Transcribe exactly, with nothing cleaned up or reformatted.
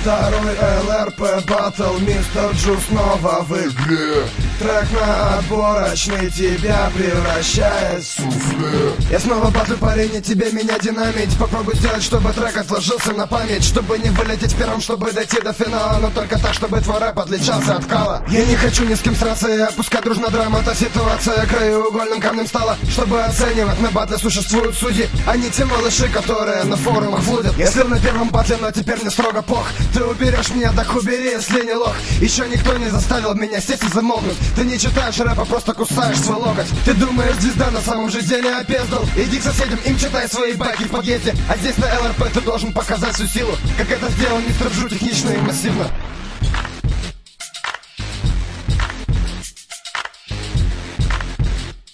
Второй эл эр пи батл, мистер Джу снова в игре. Трек на отборочный тебя превращает в суфле. Я снова батлю, парень, и тебе меня динамить. Попробуй сделать, чтобы трек отложился на память, чтобы не вылететь первым, чтобы дойти до финала, но только так, чтобы твой рэп отличался от кала. Я не хочу ни с кем сраться, и пускай дружно драма. Та ситуация краеугольным камнем стала. Чтобы оценивать на батле существуют судьи, а не те малыши, которые на форумах флудят. Я слил на первом батле, но теперь мне строго пох. Ты уберешь меня, так убери, если не лох. Еще никто не заставил меня сесть и замолкнуть. Ты не читаешь рэпа, просто кусаешь свой локоть. Ты думаешь, звезда на самом же деле опездал? Иди к соседям, им читай свои байки в подъезде. А здесь на эл эр пи ты должен показать всю силу, как это сделал мистер Джу, технично и массивно.